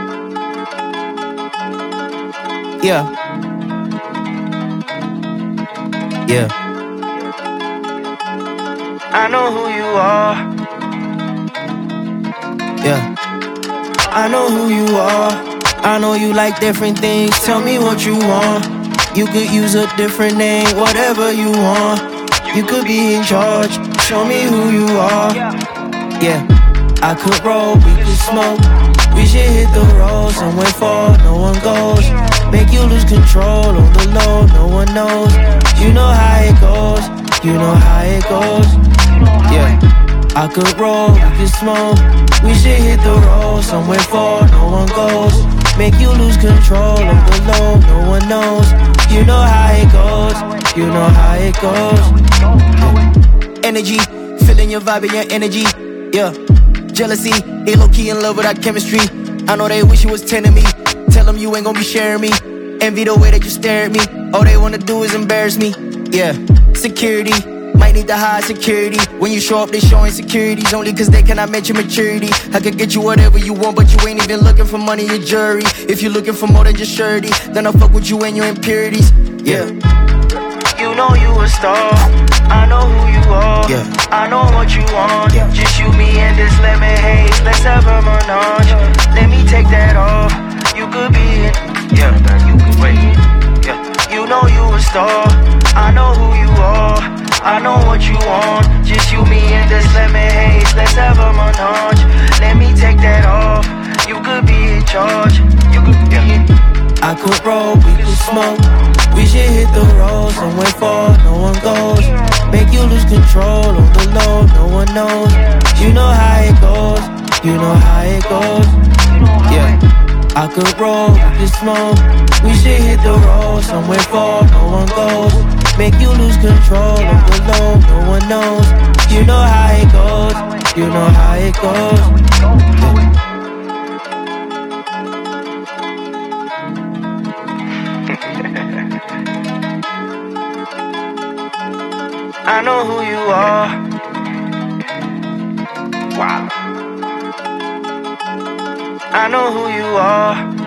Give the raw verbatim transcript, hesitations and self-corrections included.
Yeah. Yeah. I know who you are. Yeah. I know who you are. I know you like different things. Tell me what you want. You could use a different name, whatever you want. You could be in charge. Show me who you are. Yeah. I could roll, we could smoke. We should hit the road somewhere far, no one goes. Make you lose control on the low, no one knows. You know how it goes, you know how it goes. Yeah, I could roll, we could smoke. We should hit the road somewhere far, no one goes. Make you lose control on the low, no one knows. You know how it goes, you know how it goes. Yeah. Energy, feeling your vibe and your energy. Yeah. Jealousy, they low-key in love with our chemistry. I know they wish you was ten to me. Tell them you ain't gon' be sharing me. Envy the way that you stare at me. All they wanna do is embarrass me. Yeah, security, might need to hide security. When you show up, they show insecurities. Only cause they cannot match your maturity. I could get you whatever you want, but you ain't even looking for money or jewelry. If you're looking for more than just surety, then I'll fuck with you and your impurities. Yeah. You know you a star, I know who you are. Yeah. I know what you want. Yeah. Just you, me, and this lemon haze. Let's have a menage. Let me take that off. You could be in. Yeah, you could wait. Yeah. You know you a star, I know who you are. I know what you want. Just you, me, and this lemon haze. Let's have a menage. Let me take that off. You could be in charge. You could be in. I could roll, we could smoke. We should hit the road somewhere far, no one goes. Make you lose control on the low, no one knows. You know how it goes, you know how it goes. Yeah, I could roll, we could smoke. We should hit the road somewhere far, no one goes. Make you lose control on the low, no one knows. You know how it goes, you know how it goes. Yeah. I know who you are. Wow. I know who you are.